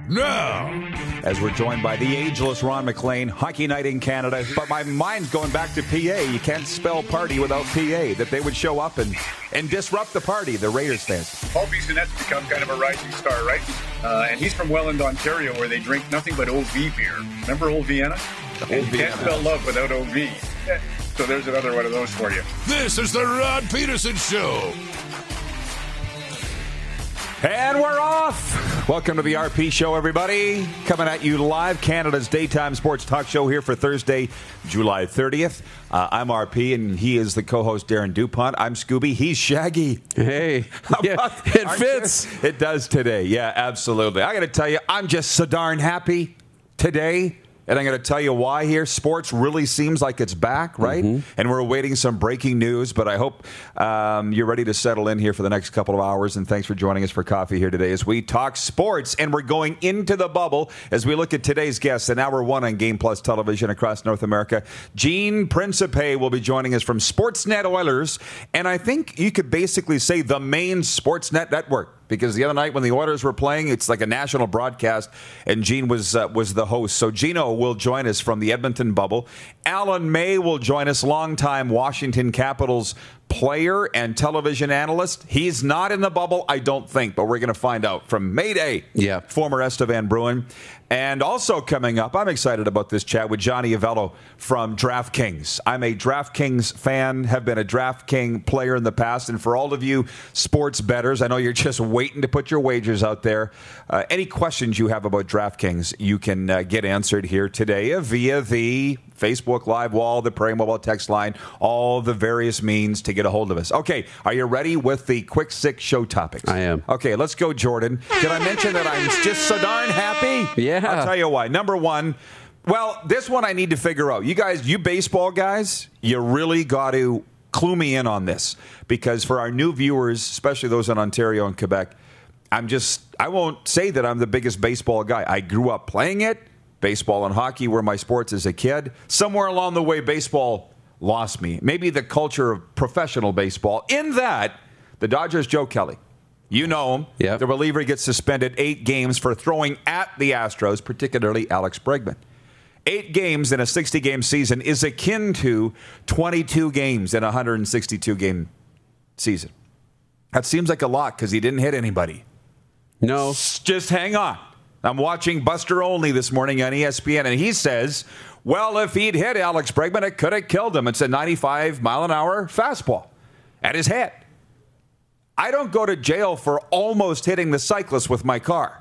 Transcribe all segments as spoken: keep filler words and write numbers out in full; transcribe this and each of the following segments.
now. As we're joined by the ageless Ron MacLean, Hockey Night in Canada. But my mind's going back to P A. You can't spell party without P A. That they would show up and, and disrupt the party, the Raiders fans. Paul Bissonnette's become kind of a rising star, right? Uh, and he's from Welland, Ontario, where they drink nothing but O V beer. Remember Old Vienna? Old You Vienna. can't spell love without O V. Yeah. So there's another one of those for you. This is the Rod Peterson Show. And we're off. Welcome to the R P Show, everybody. Coming at you live, Canada's daytime sports talk show here for Thursday, July thirtieth. Uh, I'm R P, and he is the co-host, Darren DuPont. I'm Scooby. He's Shaggy. Hey, yeah, about- it aren't fits. you? It does today. Yeah, absolutely. I got to tell you, I'm just so darn happy today. And I'm going to tell you why here. Sports really seems like it's back, right? Mm-hmm. And we're awaiting some breaking news, but I hope um, you're ready to settle in here for the next couple of hours. And thanks for joining us for coffee here today as we talk sports. And we're going into the bubble as we look at today's guests in hour one on Game Plus Television across North America. Gene Principe will be joining us from Sportsnet Oilers. And I think you could basically say the main Sportsnet network. Because the other night when the Oilers were playing, it's like a national broadcast, and Gene was uh, was the host. So Gino will join us from the Edmonton bubble. Alan May will join us, longtime Washington Capitals player and television analyst. He's not in the bubble, I don't think, but we're going to find out from Mayday, yeah. former Estevan Bruin. And also coming up, I'm excited about this chat with Johnny Avello from DraftKings. I'm a DraftKings fan, have been a DraftKings player in the past. And for all of you sports bettors, I know you're just waiting to put your wagers out there. Uh, any questions you have about DraftKings, you can uh, get answered here today via the Facebook Live wall, the Prairie Mobile text line, all the various means to get a hold of us. Okay, are you ready with the quick six show topics? I am. Okay, let's go, Jordan. Did I mention that I'm just so darn happy? Yeah. I'll tell you why. Number one, well, this one I need to figure out. You guys, you baseball guys, you really got to clue me in on this. Because for our new viewers, especially those in Ontario and Quebec, I'm just, I won't say that I'm the biggest baseball guy. I grew up playing it. Baseball and hockey were my sports as a kid. Somewhere along the way, baseball lost me. Maybe the culture of professional baseball. In that, the Dodgers' Joe Kelly. You know him. Yep. The reliever gets suspended eight games for throwing at the Astros, particularly Alex Bregman. Eight games in a sixty-game season is akin to twenty-two games in a one hundred sixty-two game season. That seems like a lot because he didn't hit anybody. No. Just hang on. I'm watching Buster Olney this morning on E S P N, and he says, well, if he'd hit Alex Bregman, it could have killed him. It's a ninety-five mile an hour fastball at his head. I don't go to jail for almost hitting the cyclist with my car.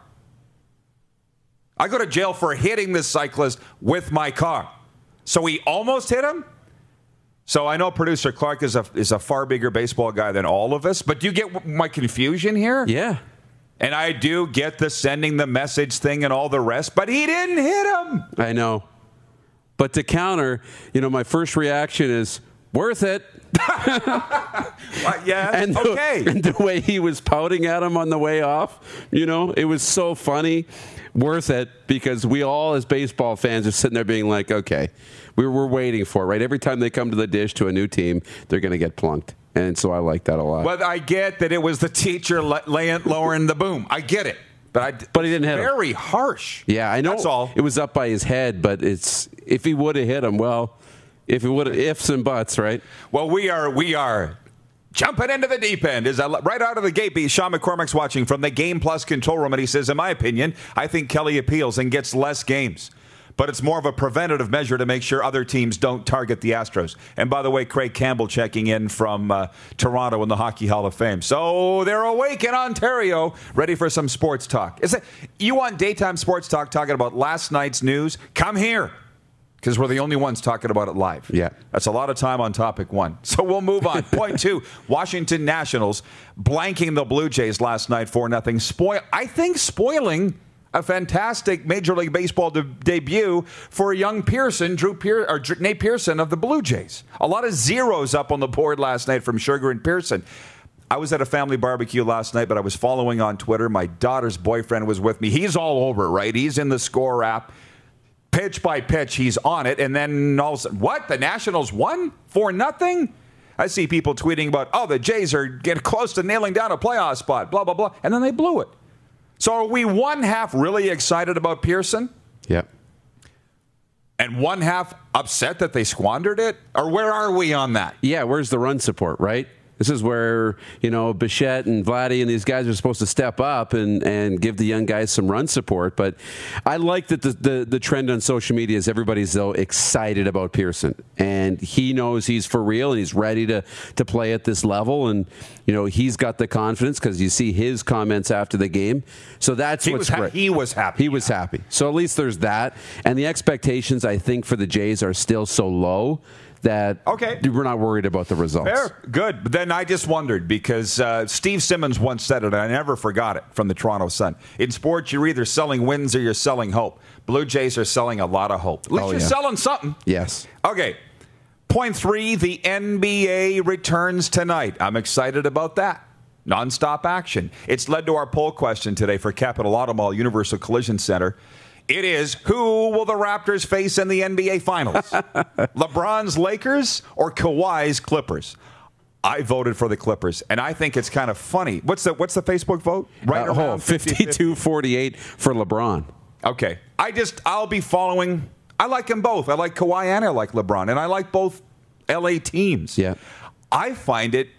I go to jail for hitting the cyclist with my car. So he almost hit him? So I know producer Clark is a, is a far bigger baseball guy than all of us, but do you get my confusion here? Yeah. And I do get the sending the message thing and all the rest, but he didn't hit him. I know. But to counter, you know, my first reaction is, worth it. uh, yeah, and the, okay. And the way he was pouting at him on the way off, you know, it was so funny. Worth it, because we all as baseball fans are sitting there being like, okay, we we're waiting for it, right? Every time they come to the dish to a new team, they're going to get plunked. And so I like that a lot. Well, I get that it was the teacher laying, lowering the boom. I get it. But I, but he didn't hit him. Very harsh. Yeah, I know. That's all. It was up by his head, but it's if he would have hit him, well, if he would have, ifs and buts, right? Well, we are we are jumping into the deep end. Is right out of the gate. Sean McCormick's watching from the Game Plus control room, and he says, in my opinion, I think Kelly appeals and gets less games. But it's more of a preventative measure to make sure other teams don't target the Astros. And by the way, Craig Campbell checking in from uh, Toronto in the Hockey Hall of Fame. So they're awake in Ontario, ready for some sports talk. Is it, you want daytime sports talk talking about last night's news? Come here, because we're the only ones talking about it live. Yeah. That's a lot of time on topic one. So we'll move on. Point two, Washington Nationals blanking the Blue Jays last night four nothing. Spoil, I think spoiling a fantastic Major League Baseball de- debut for young Pearson, Drew Pier- or Dr- Nate Pearson of the Blue Jays. A lot of zeros up on the board last night from Sugar and Pearson. I was at a family barbecue last night, but I was following on Twitter. My daughter's boyfriend was with me. He's all over, right? He's in the Score app. Pitch by pitch, he's on it. And then all of a sudden, what? The Nationals won? For nothing? I see people tweeting about, oh, the Jays are getting close to nailing down a playoff spot, blah, blah, blah. And then they blew it. So are we one half really excited about Pearson? Yep. And one half upset that they squandered it? Or where are we on that? Yeah, where's the run support, right? This is where, you know, Bichette and Vladdy and these guys are supposed to step up and, and give the young guys some run support. But I like that the, the, the trend on social media is everybody's, though, excited about Pearson. And he knows he's for real and he's ready to, to play at this level. And, you know, he's got the confidence because you see his comments after the game. So that's he what's was ha- great. He was happy. He was happy. So at least there's that. And the expectations, I think, for the Jays are still so low that okay. we're not worried about the results. Fair. Good. But then I just wondered because uh, Steve Simmons once said it, and I never forgot it from the Toronto Sun. In sports, you're either selling wins or you're selling hope. Blue Jays are selling a lot of hope. At least oh, you're yeah. selling something. Yes. Okay. Point three, the N B A returns tonight. I'm excited about that. Nonstop action. It's led to our poll question today for Capital Auto Mall Universal Collision Center. It is, who will the Raptors face in the N B A Finals? LeBron's Lakers or Kawhi's Clippers? I voted for the Clippers, and I think it's kind of funny. What's the what's the Facebook vote? Right uh, around oh, fifty-two forty-eight for LeBron. Okay. I just, I'll be following. I like them both. I like Kawhi and I like LeBron, and I like both L A teams. Yeah. I find it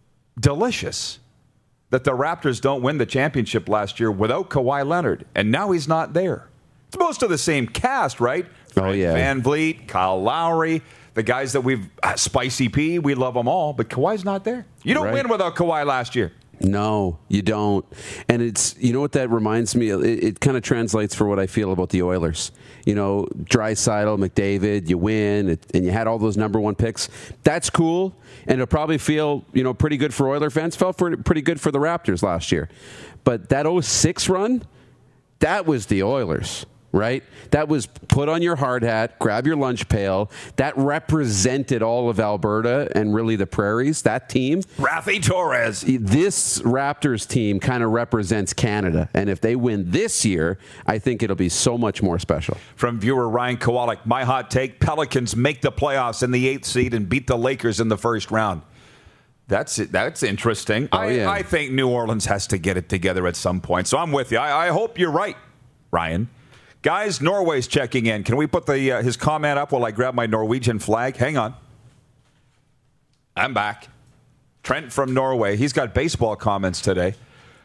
delicious that the Raptors don't win the championship last year without Kawhi Leonard, and now he's not there. It's most of the same cast, right? Oh, yeah. Van Vliet, Kyle Lowry, the guys that we've, uh, Spicy P, we love them all, but Kawhi's not there. You don't right. win without Kawhi last year. No, you don't. And it's, you know what that reminds me of? It, it kind of translates for what I feel about the Oilers. You know, Draisaitl, McDavid, you win, it, and you had all those number one picks. That's cool, and it'll probably feel, you know, pretty good for Oiler fans. Felt for, pretty good for the Raptors last year. But that oh six run, that was the Oilers. Right? That was put on your hard hat, grab your lunch pail. That represented all of Alberta and really the prairies, that team. Rafi Torres. This Raptors team kind of represents Canada. And if they win this year, I think it'll be so much more special. From viewer Ryan Kowalik, my hot take, Pelicans make the playoffs in the eighth seed and beat the Lakers in the first round. That's it. That's interesting. Oh, I, yeah. I think New Orleans has to get it together at some point. So I'm with you. I, I hope you're right, Ryan. Guys, Norway's checking in. Can we put the uh, his comment up while I grab my Norwegian flag? Hang on. I'm back. Trent from Norway. He's got baseball comments today.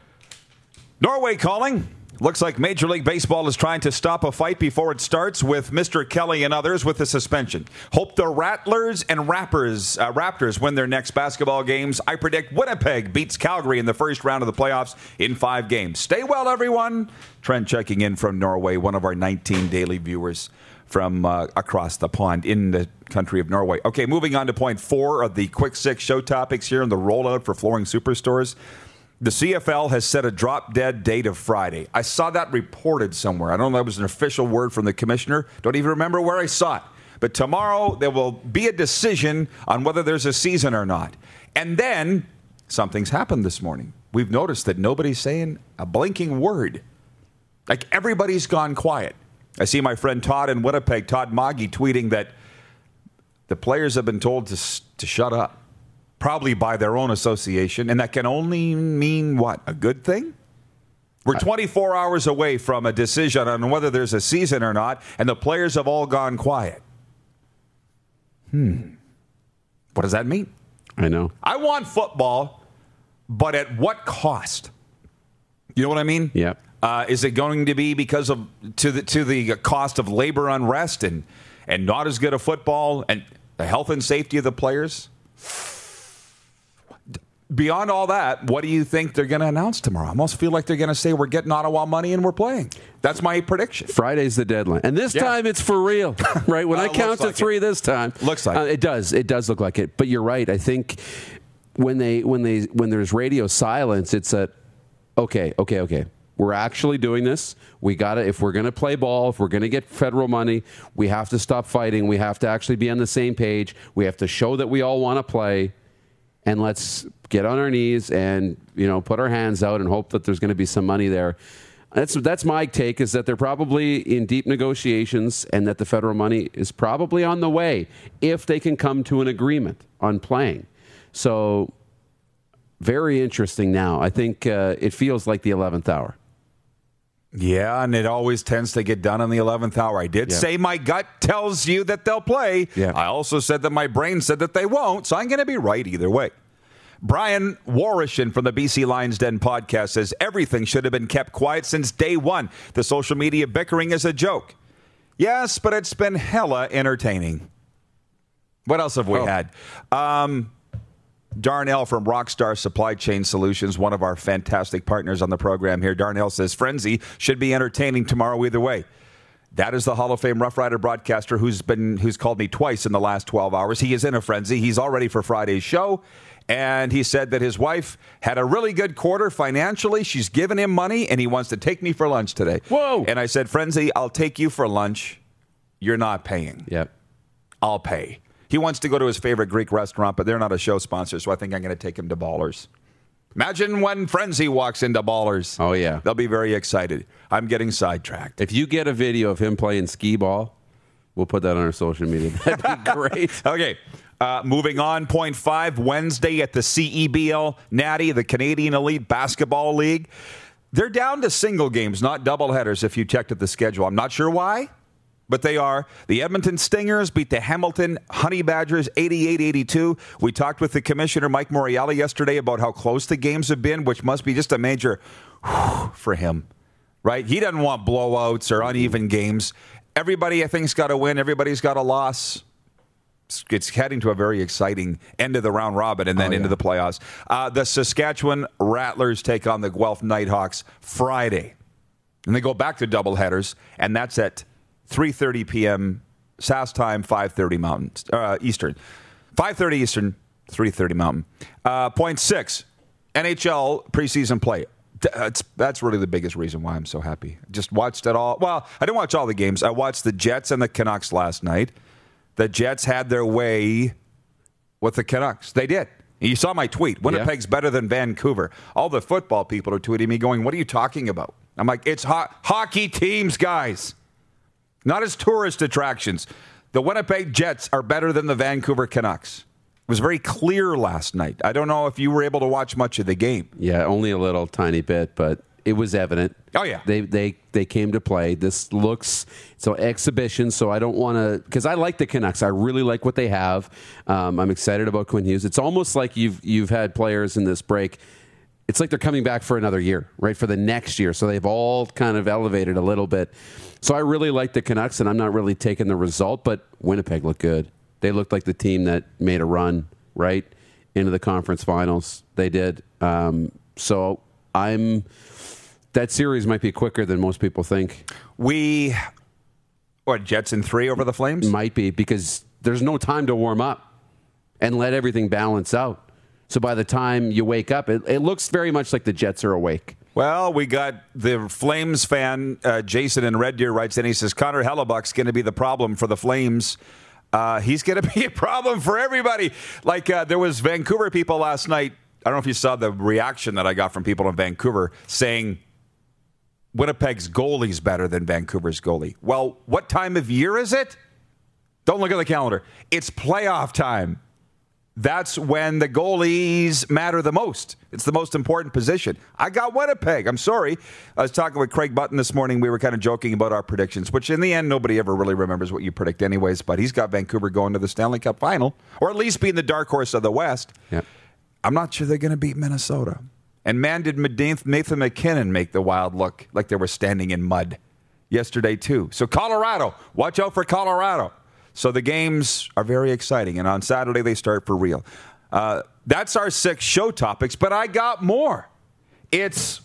Norway calling. Looks like Major League Baseball is trying to stop a fight before it starts with Mister Kelly and others with the suspension. Hope the Rattlers and Rappers, uh, Raptors win their next basketball games. I predict Winnipeg beats Calgary in the first round of the playoffs in five games. Stay well, everyone. Trent checking in from Norway, one of our nineteen daily viewers from uh, across the pond in the country of Norway. Okay, moving on to point four of the Quick Six show topics here in the rollout for Flooring Superstores. The C F L has set a drop-dead date of Friday. I saw that reported somewhere. I don't know if that was an official word from the commissioner. Don't even remember where I saw it. But tomorrow there will be a decision on whether there's a season or not. And then something's happened this morning. We've noticed that nobody's saying a blinking word. Like everybody's gone quiet. I see my friend Todd in Winnipeg, Todd Moggy, tweeting that the players have been told to, to shut up. Probably by their own association, and that can only mean what? A good thing? We're twenty-four hours away from a decision on whether there's a season or not, and the players have all gone quiet. Hmm. What does that mean? I know. I want football, but at what cost? You know what I mean? Yeah. Uh, is it going to be because of to the to the cost of labor unrest and and not as good a football and the health and safety of the players? Beyond all that, what do you think they're going to announce tomorrow? I almost feel like they're going to say we're getting Ottawa money and we're playing. That's my prediction. Friday's the deadline. And this yeah. time it's for real, right? When uh, I count to like three it. this time. Looks like uh, it. It does. It does look like it. But you're right. I think when they when they when there's radio silence, it's a okay, okay, okay. We're actually doing this. We got to, if we're going to play ball, if we're going to get federal money, we have to stop fighting. We have to actually be on the same page. We have to show that we all want to play. And let's get on our knees and, you know, put our hands out and hope that there's going to be some money there. That's that's my take, is that they're probably in deep negotiations and that the federal money is probably on the way if they can come to an agreement on playing. So very interesting now. I think uh, it feels like the eleventh hour. Yeah, and it always tends to get done in the eleventh hour. I did Yeah. say my gut tells you that they'll play. Yeah. I also said that my brain said that they won't, so I'm going to be right either way. Brian Warishin from the B C Lions Den podcast says everything should have been kept quiet since day one. The social media bickering is a joke. Yes, but it's been hella entertaining. What else have we Oh. had? Um, Darnell from Rockstar Supply Chain Solutions, one of our fantastic partners on the program here. Darnell says Frenzy should be entertaining tomorrow either way. That is the Hall of Fame Rough Rider broadcaster who's been who's called me twice in the last twelve hours. He is in a frenzy. He's all ready for Friday's show. And he said that his wife had a really good quarter financially. She's given him money, and he wants to take me for lunch today. Whoa. And I said, Frenzy, I'll take you for lunch. You're not paying. Yep. I'll pay. He wants to go to his favorite Greek restaurant, but they're not a show sponsor, so I think I'm going to take him to Ballers. Imagine when Frenzy walks into Ballers. Oh, yeah. They'll be very excited. I'm getting sidetracked. If you get a video of him playing skee ball, we'll put that on our social media. That'd be great. Okay. Uh, moving on, point five, Wednesday at the C E B L Natty, the Canadian Elite Basketball League. They're down to single games, not doubleheaders, if you checked at the schedule. I'm not sure why, but they are. The Edmonton Stingers beat the Hamilton Honey Badgers eighty-eight eighty-two. We talked with the commissioner, Mike Moriali, yesterday about how close the games have been, which must be just a major whew for him, right? He doesn't want blowouts or uneven games. Everybody, I think, has got to win. Everybody's got a loss. It's heading to a very exciting end of the round robin and then oh, into yeah. the playoffs. Uh, the Saskatchewan Rattlers take on the Guelph Nighthawks Friday. And they go back to doubleheaders, and that's at three thirty p.m. S A S time, five thirty Mountain, uh, Eastern. five thirty Eastern, three thirty Mountain. Uh, point six, N H L preseason play. That's, that's really the biggest reason why I'm so happy. Just watched it all. Well, I didn't watch all the games. I watched the Jets and the Canucks last night. The Jets had their way with the Canucks. They did. You saw my tweet. Winnipeg's yeah. better than Vancouver. All the football people are tweeting me going, what are you talking about? I'm like, it's ho- hockey teams, guys. Not as tourist attractions. The Winnipeg Jets are better than the Vancouver Canucks. It was very clear last night. I don't know if you were able to watch much of the game. Yeah, only a little tiny bit, but it was evident. Oh, yeah. They they they came to play. This looks, so exhibition, so I don't want to, because I like the Canucks. I really like what they have. Um, I'm excited about Quinn Hughes. It's almost like you've you've had players in this break. It's like they're coming back for another year, right, for the next year. So they've all kind of elevated a little bit. So I really like the Canucks, and I'm not really taking the result, but Winnipeg looked good. They looked like the team that made a run, right, into the conference finals. They did. Um, so I'm... That series might be quicker than most people think. We, what, Jets in three over the Flames? Might be, because there's no time to warm up and let everything balance out. So by the time you wake up, it, it looks very much like the Jets are awake. Well, we got the Flames fan, uh, Jason in Red Deer, writes in, he says, Connor Hellebuck's going to be the problem for the Flames. Uh, he's going to be a problem for everybody. Like uh, there was Vancouver people last night. I don't know if you saw the reaction that I got from people in Vancouver saying, Winnipeg's goalie's better than Vancouver's goalie. Well, what time of year is it? Don't look at the calendar. It's playoff time. That's when the goalies matter the most. It's the most important position. I got Winnipeg. I'm sorry. I was talking with Craig Button this morning. We were kind of joking about our predictions, which in the end, nobody ever really remembers what you predict anyways, but he's got Vancouver going to the Stanley Cup final, or at least being the dark horse of the West. Yeah. I'm not sure they're going to beat Minnesota. And man, did Nathan McKinnon make the Wild look like they were standing in mud yesterday, too. So Colorado, watch out for Colorado. So the games are very exciting. And on Saturday, they start for real. Uh, that's our six show topics, but I got more. It's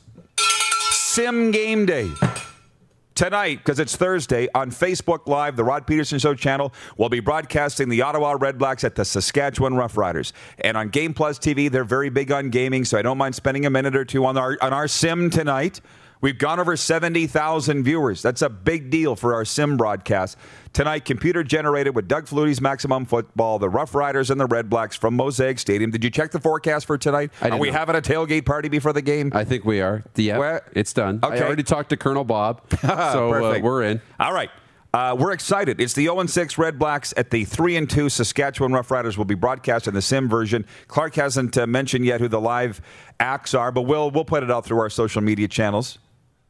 Sim Game Day. Tonight, because it's Thursday, on Facebook Live, the Rod Peterson Show channel, we'll be broadcasting the Ottawa Redblacks at the Saskatchewan Roughriders. And on Game Plus T V, they're very big on gaming, so I don't mind spending a minute or two on our, on our sim tonight. We've gone over seventy thousand viewers. That's a big deal for our sim broadcast. Tonight, computer generated with Doug Flutie's Maximum Football, the Rough Riders and the Red Blacks from Mosaic Stadium. Did you check the forecast for tonight? I Are we know. having a tailgate party before the game? I think we are. Yeah, Where? it's done. Okay. I already talked to Colonel Bob, so uh, we're in. All right. Uh, we're excited. It's the oh and six Red Blacks at the three and two Saskatchewan Roughriders. Will be broadcast in the sim version. Clark hasn't uh, mentioned yet who the live acts are, but we'll we'll put it out through our social media channels.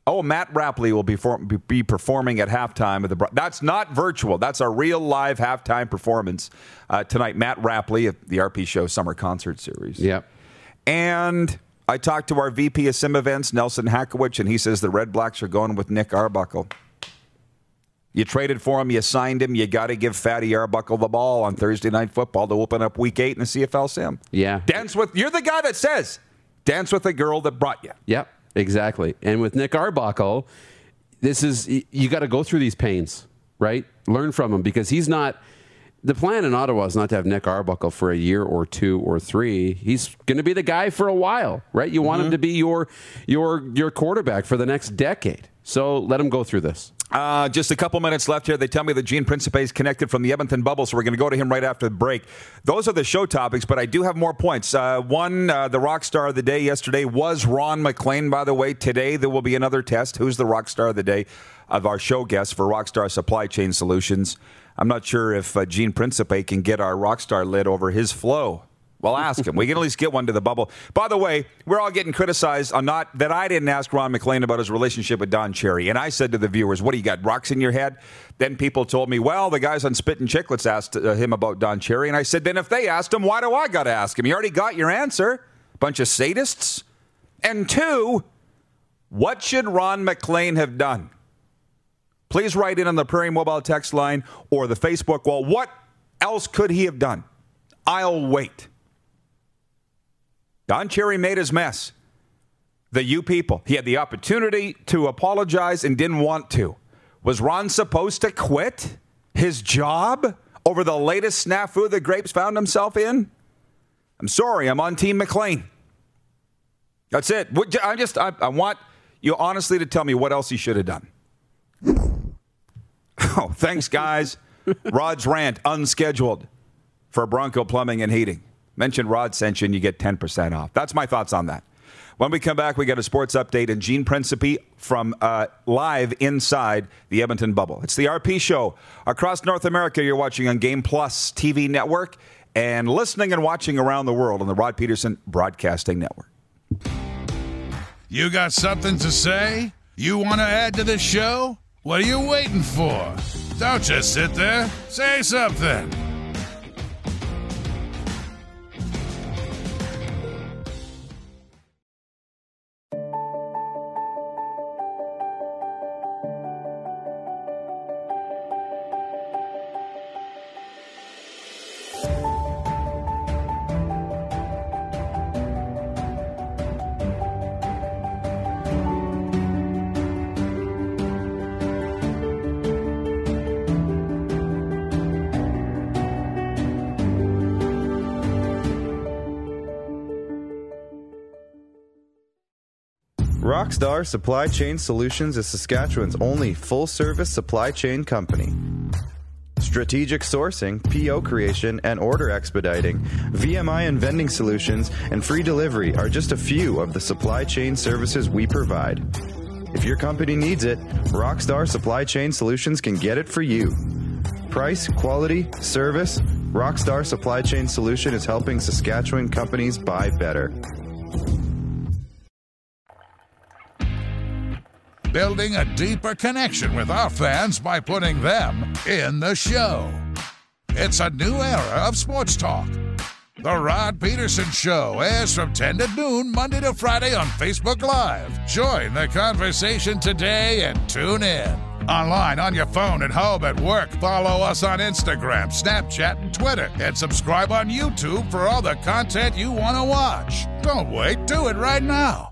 Oh, Matt Rapley will be, for, be performing at halftime of the. That's not virtual. That's a real live halftime performance uh, tonight. Matt Rapley at the R P Show Summer Concert Series. Yep. And I talked to our V P of Sim Events, Nelson Hakowich, and he says the Red Blacks are going with Nick Arbuckle. You traded for him, you signed him, you got to give Fatty Arbuckle the ball on Thursday Night Football to open up Week Eight in the C F L Sim. Yeah. Dance with. You're the guy that says, dance with the girl that brought you. Yep. Exactly. And with Nick Arbuckle, this is, you got to go through these pains, right? Learn from him, because he's not, the plan in Ottawa is not to have Nick Arbuckle for a year or two or three. He's going to be the guy for a while, right? You want mm-hmm. him to be your, your, your quarterback for the next decade. So let him go through this. Uh, just a couple minutes left here. They tell me that Gene Principe is connected from the Edmonton Bubble, so we're going to go to him right after the break. Those are the show topics, but I do have more points. Uh, one, uh, the rock star of the day yesterday was Ron MacLean, by the way. Today there will be another test. Who's the rock star of the day of our show guest for Rockstar Supply Chain Solutions? I'm not sure if uh, Gene Principe can get our rockstar lid over his flow. Well, ask him. We can at least get one to the bubble. By the way, we're all getting criticized on not that I didn't ask Ron MacLean about his relationship with Don Cherry. And I said to the viewers, what do you got, rocks in your head? Then people told me, well, the guys on Spit and Chicklets asked uh, him about Don Cherry. And I said, then if they asked him, why do I got to ask him? You already got your answer. Bunch of sadists. And two, what should Ron MacLean have done? Please write in on the Prairie Mobile text line or the Facebook wall. What else could he have done? I'll wait. Don Cherry made his mess. The you people. He had the opportunity to apologize and didn't want to. Was Ron supposed to quit his job over the latest snafu the Grapes found himself in? I'm sorry, I'm on Team MacLean. That's it. I just I, I want you honestly to tell me what else he should have done. Oh, thanks, guys. Rod's rant, unscheduled, for Bronco Plumbing and Heating. Mention Rod sent you and you get ten percent off. That's my thoughts on that. When we come back, we got a sports update and Gene Principe from uh, live inside the Edmonton Bubble. It's the R P Show. Across North America, you're watching on Game Plus T V network and listening and watching around the world on the Rod Peterson Broadcasting Network. You got something to say? You want to add to the show? What are you waiting for? Don't just sit there. Say something. Rockstar Supply Chain Solutions is Saskatchewan's only full-service supply chain company. Strategic sourcing, P O creation, and order expediting, V M I and vending solutions, and free delivery are just a few of the supply chain services we provide. If your company needs it, Rockstar Supply Chain Solutions can get it for you. Price, quality, service, Rockstar Supply Chain Solution is helping Saskatchewan companies buy better. Building a deeper connection with our fans by putting them in the show. It's a new era of sports talk. The Rod Peterson Show airs from ten to noon, Monday to Friday on Facebook Live. Join the conversation today and tune in. Online, on your phone, at home, at work. Follow us on Instagram, Snapchat, and Twitter. And subscribe on YouTube for all the content you want to watch. Don't wait. Do it right now.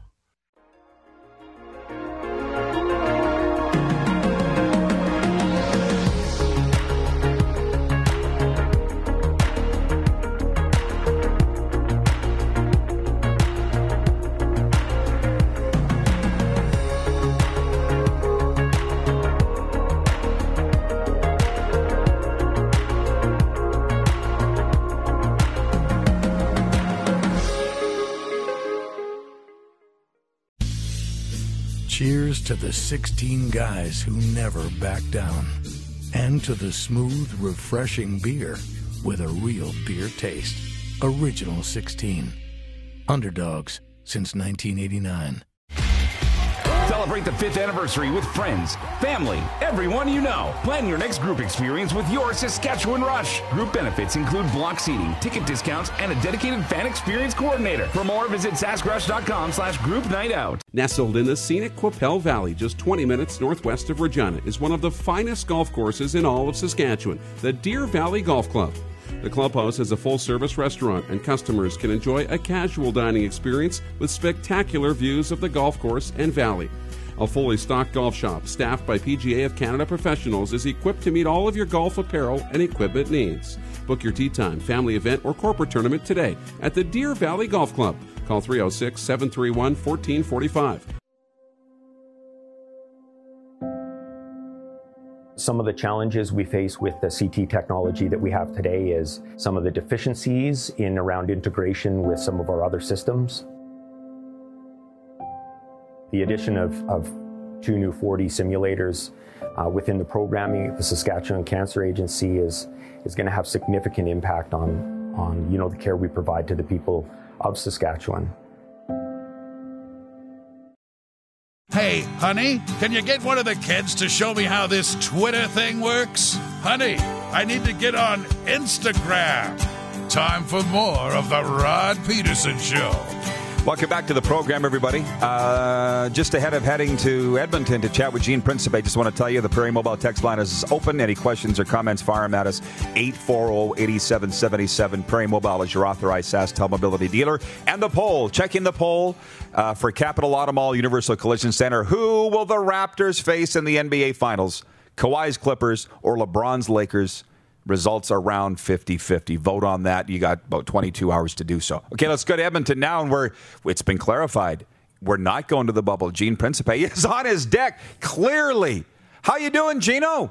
Cheers to the sixteen guys who never back down. And to the smooth, refreshing beer with a real beer taste. Original sixteen. Underdogs since nineteen eighty-nine. Celebrate the fifth anniversary with friends, family, everyone you know. Plan your next group experience with your Saskatchewan Rush. Group benefits include block seating, ticket discounts, and a dedicated fan experience coordinator. For more, visit saskrush.com slash group night out. Nestled in the scenic Qu'Appelle Valley, just twenty minutes northwest of Regina, is one of the finest golf courses in all of Saskatchewan, the Deer Valley Golf Club. The clubhouse has a full-service restaurant, and customers can enjoy a casual dining experience with spectacular views of the golf course and valley. A fully stocked golf shop, staffed by P G A of Canada professionals, is equipped to meet all of your golf apparel and equipment needs. Book your tee time, family event, or corporate tournament today at the Deer Valley Golf Club. Call three oh six, seven three one, one four four five. Some of the challenges we face with the C T technology that we have today is some of the deficiencies in around integration with some of our other systems. The addition of, of two new four D simulators uh, within the programming of the Saskatchewan Cancer Agency is, is going to have significant impact on, on you know, the care we provide to the people of Saskatchewan. Hey, honey, can you get one of the kids to show me how this Twitter thing works? Honey, I need to get on Instagram. Time for more of the Rod Peterson Show. Welcome back to the program, everybody. Uh, just ahead of heading to Edmonton to chat with Gene Principe, just want to tell you the Prairie Mobile text line is open. Any questions or comments, fire them at us. eight four zero, eight seven seven seven. Prairie Mobile is your authorized SaskTel mobility dealer. And the poll, checking the poll uh, for Capital Automall Universal Collision Center. Who will the Raptors face in the N B A Finals? Kawhi's Clippers or LeBron's Lakers? Results are around fifty-fifty. Vote on that. You got about twenty-two hours to do so. Okay, let's go to Edmonton now, and we're, it's been clarified. We're not going to the bubble. Gene Principe is on his deck, clearly. How you doing, Gino?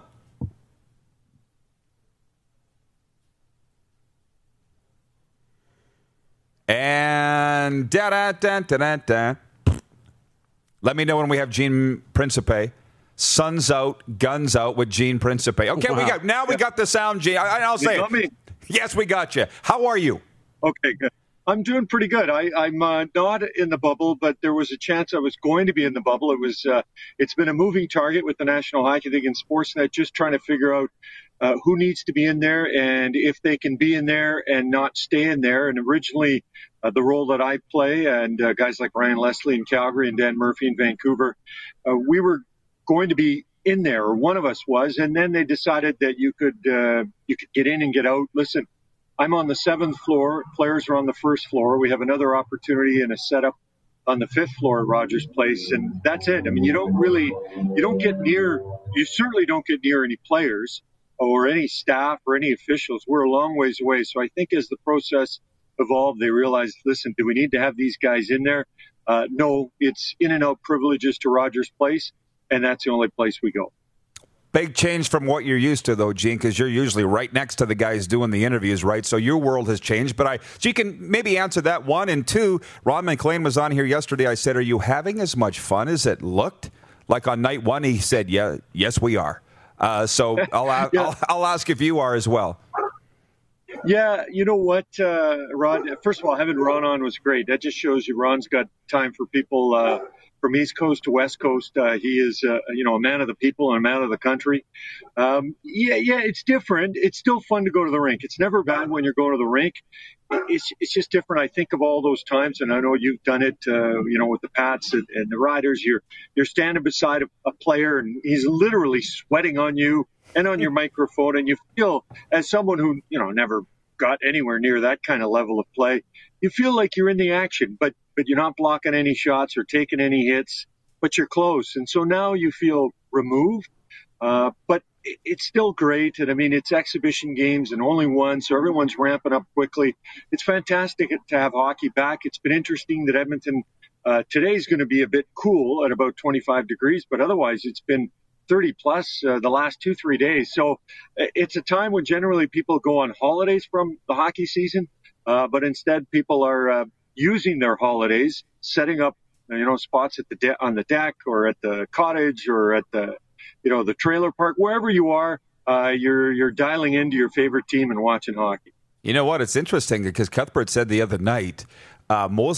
And da-da-da-da-da-da. Let me know when we have Gene Principe. Sun's out, guns out with Gene Principe. Okay, wow. we got now we got the sound, Gene. I, I'll say it. Me? Yes, we got you. How are you? Okay, good. I'm doing pretty good. I, I'm uh, not in the bubble, but there was a chance I was going to be in the bubble. It was. Uh, it's been a moving target with the National Hockey League and Sportsnet, just trying to figure out uh, who needs to be in there and if they can be in there and not stay in there. And originally, uh, the role that I play and uh, guys like Ryan Leslie in Calgary and Dan Murphy in Vancouver, uh, we were going to be in there, or one of us was, and then they decided that you could uh, you could get in and get out. Listen, I'm on the seventh floor. Players are on the first floor. We have another opportunity and a setup on the fifth floor at Rogers Place, and that's it. I mean, you don't really, you don't get near, you certainly don't get near any players or any staff or any officials. We're a long ways away. So I think as the process evolved, they realized, listen, do we need to have these guys in there? Uh, no, it's in and out privileges to Rogers Place. And that's the only place we go. Big change from what you're used to, though, Gene, because you're usually right next to the guys doing the interviews, right? So your world has changed. But I, so you can maybe answer that, one. And two, Ron McLean was on here yesterday. I said, are you having as much fun as it looked? Like on night one, he said, yeah, yes, we are. Uh, so I'll, yeah. I'll, I'll ask if you are as well. Yeah, you know what, uh, Ron? First of all, having Ron on was great. That just shows you Ron's got time for people uh, from East Coast to West Coast. Uh, he is, uh, you know, a man of the people and a man of the country. Um, yeah, yeah, it's different. It's still fun to go to the rink. It's never bad when you're going to the rink. It's it's just different. I think of all those times, and I know you've done it, uh, you know, with the Pats and, and the Riders. You're you're standing beside a, a player, and he's literally sweating on you and on your microphone, and you feel, as someone who, you know, never got anywhere near that kind of level of play, you feel like you're in the action, but but you're not blocking any shots or taking any hits, but you're close. And so now you feel removed, uh, but it, it's still great. And I mean, it's exhibition games and only one, so everyone's ramping up quickly. It's fantastic to have hockey back. It's been interesting that Edmonton uh, today is going to be a bit cool at about twenty-five degrees, but otherwise it's been thirty plus uh, the last two, three days. So it's a time when generally people go on holidays from the hockey season, uh, but instead people are uh, using their holidays, setting up, you know, spots at the de- on the deck or at the cottage or at the, you know, the trailer park, wherever you are, uh, you're, you're dialing into your favorite team and watching hockey. You know what? It's interesting because Cuthbert said the other night, uh, most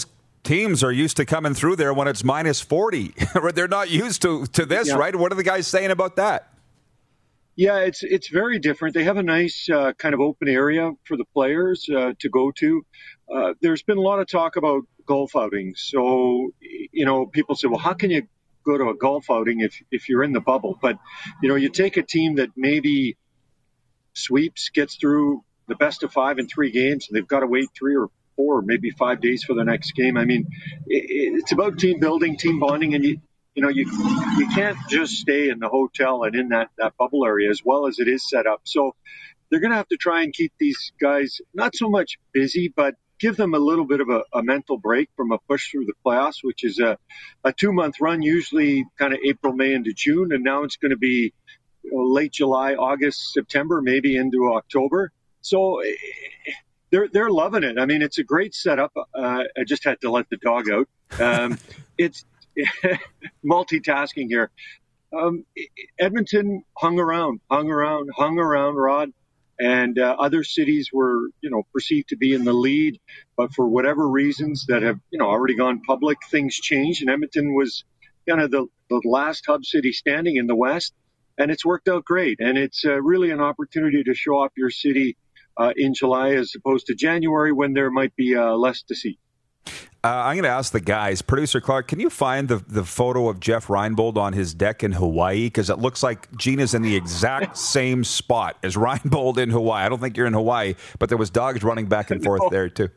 teams are used to coming through there when it's minus forty. They're not used to, to this, yeah. right? What are the guys saying about that? Yeah, it's it's very different. They have a nice uh, kind of open area for the players uh, to go to. Uh, there's been a lot of talk about golf outings. So, you know, people say, well, how can you go to a golf outing if, if you're in the bubble? But, you know, you take a team that maybe sweeps, gets through the best of five in three games, and they've got to wait three or four, maybe five days for the next game. I mean, it, it's about team building, team bonding, and you you know, you you can't just stay in the hotel and in that, that bubble area as well as it is set up. So they're going to have to try and keep these guys not so much busy, but give them a little bit of a, a mental break from a push through the playoffs, which is a, a two-month run, usually kind of April, May into June, and now it's going to be you know, late July, August, September, maybe into October. So they're they're loving it. I mean, it's a great setup. Uh, I just had to let the dog out. Um, it's multitasking here. Um, Edmonton hung around, hung around, hung around, Rod, and uh, other cities were, you know, perceived to be in the lead, but for whatever reasons that have, you know, already gone public, things changed, and Edmonton was kind of the, the last hub city standing in the West, and it's worked out great, and it's uh, really an opportunity to show off your city uh, in July as opposed to January when there might be uh, less to see. Uh, I'm going to ask the guys. Producer Clark, can you find the, the photo of Jeff Reinbold on his deck in Hawaii? Because it looks like Gina's in the exact same spot as Reinbold in Hawaii. I don't think you're in Hawaii, but there was dogs running back and forth there, too.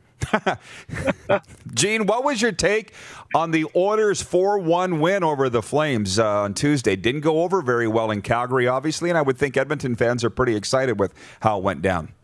Gene, what was your take on the Oilers' four one win over the Flames uh, on Tuesday? Didn't go over very well in Calgary, obviously, and I would think Edmonton fans are pretty excited with how it went down.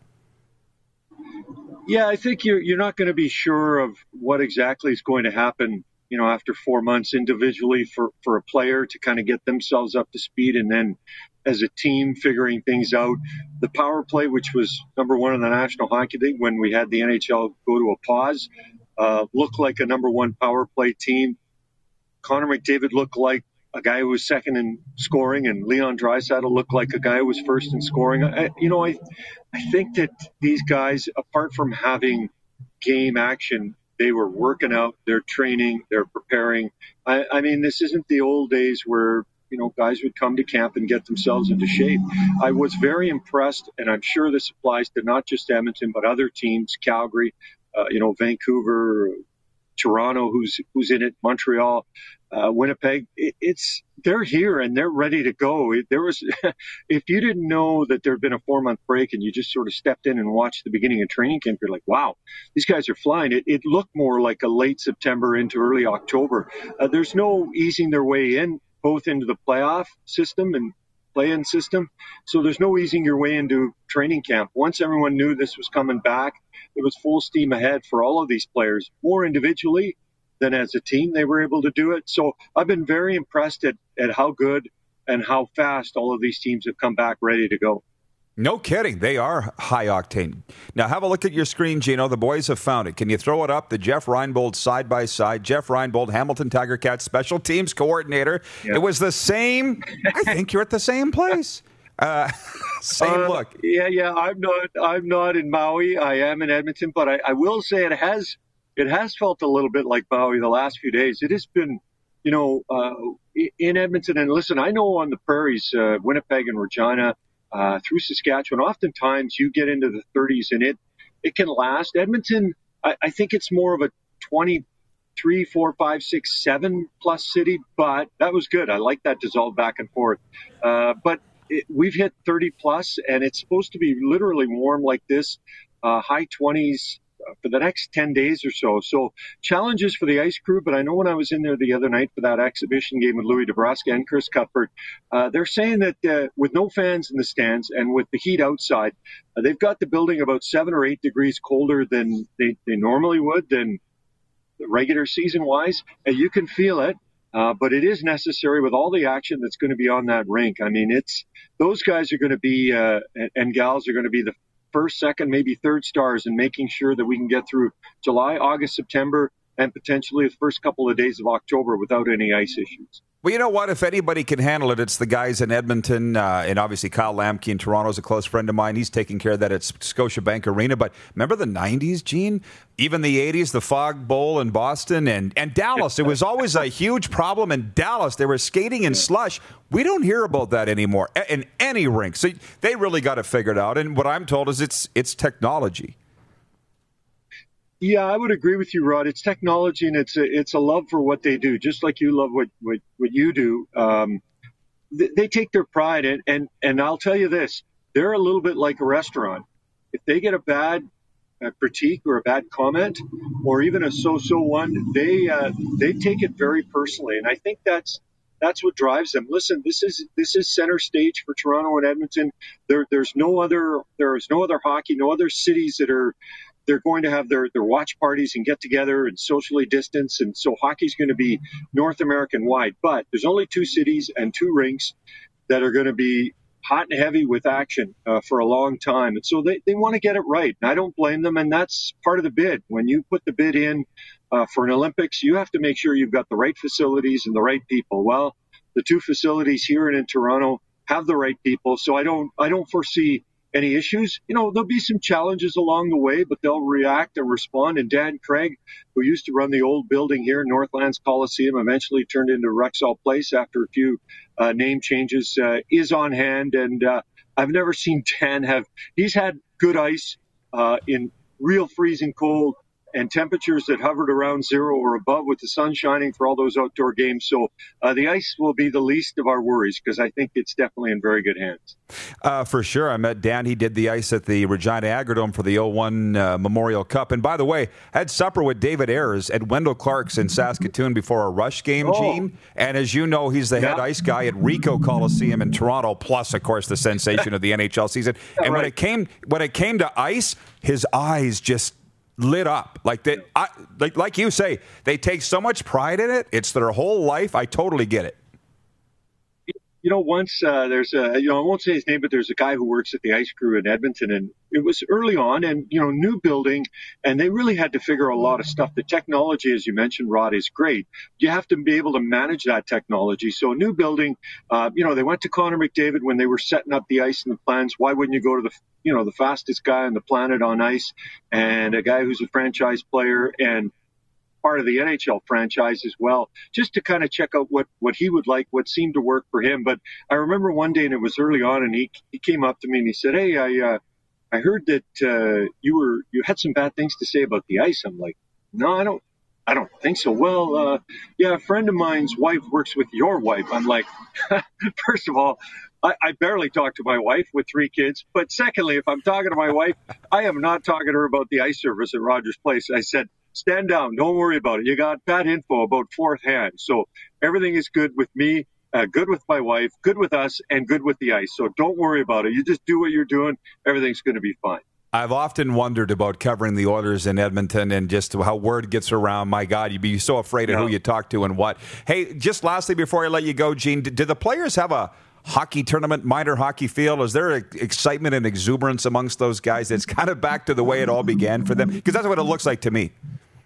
Yeah, I think you're you're not going to be sure of what exactly is going to happen, you know, after four months individually for, for a player to kind of get themselves up to speed, and then as a team figuring things out. The power play, which was number one in the National Hockey League when we had the N H L go to a pause, uh, looked like a number one power play team. Connor McDavid looked like a guy who was second in scoring, and Leon Draisaitl looked like a guy who was first in scoring. I, you know, I, I think that these guys, apart from having game action, they were working out, they're training, they're preparing. I, I mean, this isn't the old days where, you know, guys would come to camp and get themselves into shape. I was very impressed, and I'm sure this applies to not just Edmonton, but other teams, Calgary, uh, you know, Vancouver, Toronto, who's who's in it, Montreal, uh, Winnipeg. It, it's they're here and they're ready to go. It, there was, if you didn't know that there had been a four month break and you just sort of stepped in and watched the beginning of training camp, you're like, wow, these guys are flying. It, it looked more like a late September into early October. Uh, there's no easing their way in, both into the playoff system and play-in system. So there's no easing your way into training camp. Once everyone knew this was coming back, it was full steam ahead for all of these players, more individually than as a team. They were able to do it. So I've been very impressed at, at how good and how fast all of these teams have come back ready to go. No kidding. They are high octane. Now, have a look at your screen, Gino. The boys have found it. Can you throw it up? The Jeff Reinbold side-by-side. Jeff Reinbold, Hamilton Tiger Cats special teams coordinator. Yeah. It was the same. I think you're at the same place. Uh, same uh, look. Yeah, yeah. I'm not. I'm not in Maui. I am in Edmonton, but I, I will say it has. It has felt a little bit like Maui the last few days. It has been, you know, uh, in Edmonton. And listen, I know on the prairies, uh, Winnipeg and Regina, uh, through Saskatchewan, oftentimes you get into the thirties, and it it can last. Edmonton, I, I think it's more of a twenty-three, four, five, six, seven plus city, but that was good. I like that dissolve back and forth. Uh, but It, we've hit thirty plus, and it's supposed to be literally warm like this, uh, high twenties uh, for the next ten days or so. So challenges for the ice crew, but I know when I was in there the other night for that exhibition game with Louis DeBrusque and Chris Cuthbert, uh, they're saying that uh, with no fans in the stands and with the heat outside, uh, they've got the building about seven or eight degrees colder than they, they normally would, than regular season-wise, and you can feel it. Uh, but it is necessary with all the action that's going to be on that rink. I mean, it's those guys are going to be uh, and, and gals are going to be the first, second, maybe third stars in making sure that we can get through July, August, September, and potentially the first couple of days of October without any ice issues. Well, you know what? If anybody can handle it, it's the guys in Edmonton. Uh, and obviously, Kyle Lamke in Toronto is a close friend of mine. He's taking care of that at Scotiabank Arena. But remember the nineties, Gene? Even the eighties, the Fog Bowl in Boston and, and Dallas. It was always a huge problem in Dallas. They were skating in slush. We don't hear about that anymore in any rink. So they really got it figured out. And what I'm told is it's it's technology. Yeah, I would agree with you, Rod. It's technology, and it's a, it's a love for what they do, just like you love what, what, what you do. Um, they, they take their pride in, and, and I'll tell you this, they're a little bit like a restaurant. If they get a bad uh, critique or a bad comment, or even a so-so one, they uh, they take it very personally, and I think that's that's what drives them. Listen, this is this is center stage for Toronto and Edmonton. There there's no other there's no other hockey, no other cities that are. They're going to have their, their watch parties and get together and socially distance. And so hockey's going to be North American wide. But there's only two cities and two rinks that are going to be hot and heavy with action uh, for a long time. And so they, they want to get it right. And I don't blame them. And that's part of the bid. When you put the bid in uh, for an Olympics, you have to make sure you've got the right facilities and the right people. Well, the two facilities here and in Toronto have the right people. So I don't I don't foresee any issues. You know, there'll be some challenges along the way, but they'll react and respond. And Dan Craig, who used to run the old building here, Northlands Coliseum, eventually turned into Rexall Place after a few uh, name changes, uh, is on hand. And uh, I've never seen Dan have, he's had good ice uh, in real freezing cold and temperatures that hovered around zero or above with the sun shining for all those outdoor games. So uh, the ice will be the least of our worries because I think it's definitely in very good hands. Uh, for sure. I met Dan. He did the ice at the Regina Agrodome for the oh one uh, Memorial Cup. And by the way, I had supper with David Ayres at Wendell Clark's in Saskatoon before a Rush game, oh. Gene. And as you know, he's the yeah. head ice guy at Ricoh Coliseum in Toronto, plus, of course, the sensation of the N H L season. And right. when it came when it came to ice, his eyes just lit up. Like that, I, like, like you say, they take so much pride in it. It's their whole life. I totally get it. You know, once uh, there's a, you know, I won't say his name, but there's a guy who works at the ice crew in Edmonton, and it was early on and, you know, new building, and they really had to figure a lot of stuff. The technology, as you mentioned, Rod, is great. You have to be able to manage that technology. So a new building, uh, you know, they went to Connor McDavid when they were setting up the ice and the plans. Why wouldn't you go to the, you know, the fastest guy on the planet on ice and a guy who's a franchise player and part of the N H L franchise as well, just to kind of check out what, what he would like, what seemed to work for him. But I remember one day, and it was early on, and he he came up to me and he said, "Hey, I uh, I heard that uh, you were you had some bad things to say about the ice." I'm like, "No, I don't. I don't think so." Well, uh, yeah, a friend of mine's wife works with your wife. I'm like, first of all, I, I barely talk to my wife with three kids. But secondly, if I'm talking to my wife, I am not talking to her about the ice service at Rogers Place. I said, stand down. Don't worry about it. You got bad info about fourth hand. So everything is good with me, uh, good with my wife, good with us, and good with the ice. So don't worry about it. You just do what you're doing. Everything's going to be fine. I've often wondered about covering the Oilers in Edmonton and just how word gets around. My God, you'd be so afraid of yeah. who you talk to and what. Hey, just lastly, before I let you go, Gene, do the players have a hockey tournament, minor hockey feel? Is there excitement and exuberance amongst those guys? It's kind of back to the way it all began for them? Because that's what it looks like to me.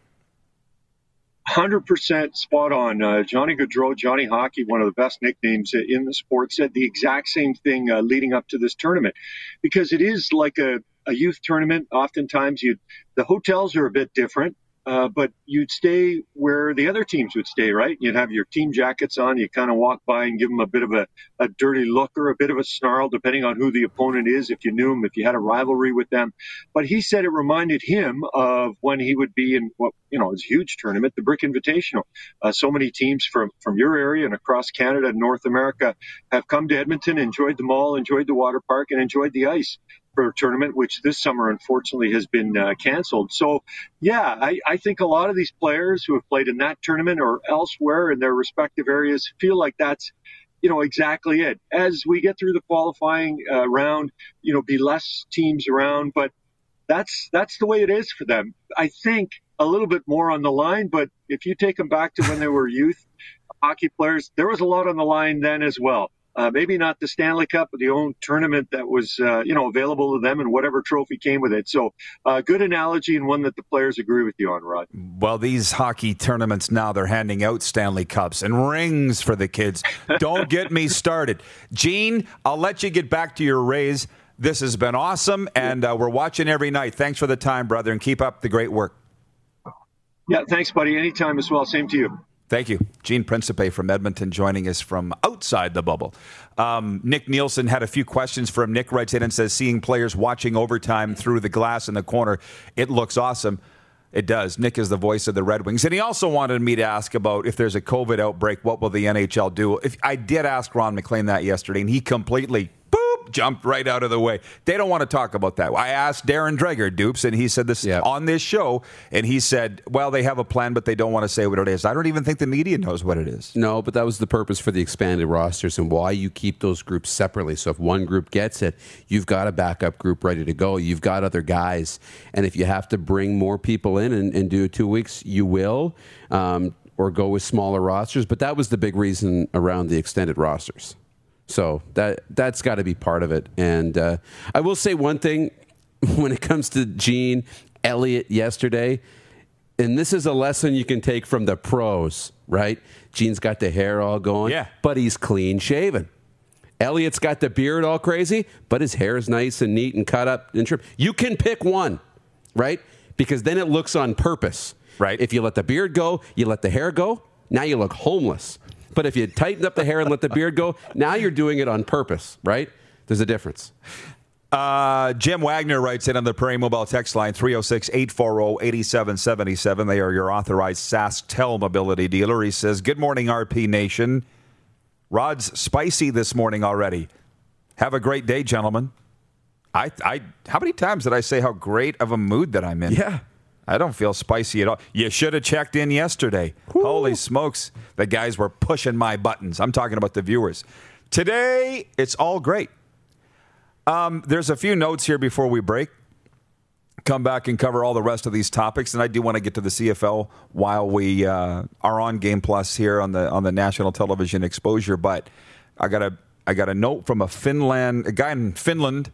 one hundred percent spot on. Uh, Johnny Gaudreau, Johnny Hockey, one of the best nicknames in the sport, said the exact same thing uh, leading up to this tournament, because it is like a, a youth tournament. Oftentimes, you the hotels are a bit different, uh, but you'd stay where the other teams would stay, right? You'd have your team jackets on. You kind of walk by and give them a bit of a, a dirty look or a bit of a snarl, depending on who the opponent is, if you knew them, if you had a rivalry with them. But he said it reminded him of when he would be in what, you know, it's a huge tournament, the Brick Invitational. Uh, so many teams from, from your area and across Canada and North America have come to Edmonton, enjoyed the mall, enjoyed the water park, and enjoyed the ice for a tournament, which this summer, unfortunately, has been uh, canceled. So, yeah, I, I think a lot of these players who have played in that tournament or elsewhere in their respective areas feel like that's, you know, exactly it. As we get through the qualifying uh, round, you know, be less teams around, but that's that's the way it is for them. I think a little bit more on the line, but if you take them back to when they were youth hockey players, there was a lot on the line then as well. Uh, maybe not the Stanley Cup, but the own tournament that was, uh, you know, available to them and whatever trophy came with it. So uh, good analogy and one that the players agree with you on, Rod. Well, these hockey tournaments now, they're handing out Stanley Cups and rings for the kids. Don't get me started. Gene, I'll let you get back to your Rays. This has been awesome, and uh, we're watching every night. Thanks for the time, brother, and keep up the great work. Yeah, thanks, buddy. Anytime as well. Same to you. Thank you. Gene Principe from Edmonton joining us from outside the bubble. Um, Nick Nielsen had a few questions for him. Nick writes in and says, seeing players watching overtime through the glass in the corner, it looks awesome. It does. Nick is the voice of the Red Wings. And he also wanted me to ask about if there's a COVID outbreak, what will the N H L do? If I did ask Ron McLean that yesterday, and he completely jumped right out of the way. They don't want to talk about that. I asked Darren Dreger, Dupes, and he said this yeah. on this show, and he said, well, they have a plan, but they don't want to say what it is. I don't even think the media knows what it is. No, but that was the purpose for the expanded rosters and why you keep those groups separately. So if one group gets it, you've got a backup group ready to go. You've got other guys. And if you have to bring more people in and, and do two weeks, you will, um, or go with smaller rosters. But that was the big reason around the extended rosters. So that, that's got to be part of it. And uh, I will say one thing when it comes to Gene Elliott yesterday, and this is a lesson you can take from the pros, right? Gene's got the hair all going, yeah. but he's clean shaven. Elliott's got the beard all crazy, but his hair is nice and neat and cut up and trimmed. You can pick one, right? Because then it looks on purpose. Right. If you let the beard go, you let the hair go, now you look homeless. But if you tighten up the hair and let the beard go, now you're doing it on purpose, right? There's a difference. Uh, Jim Wagner writes in on the Prairie Mobile text line, three oh six, eight four oh, eight seven seven seven. They are your authorized SaskTel mobility dealer. He says, good morning, R P Nation. Rod's spicy this morning already. Have a great day, gentlemen. I, I, how many times did I say how great of a mood that I'm in? Yeah. I don't feel spicy at all. You should have checked in yesterday. Woo. Holy smokes. The guys were pushing my buttons. I'm talking about the viewers. Today, it's all great. Um, there's a few notes here before we break. Come back and cover all the rest of these topics. And I do want to get to the C F L while we uh, are on Game Plus here on the on the national television exposure. But I got a I got a note from a Finland a guy in Finland.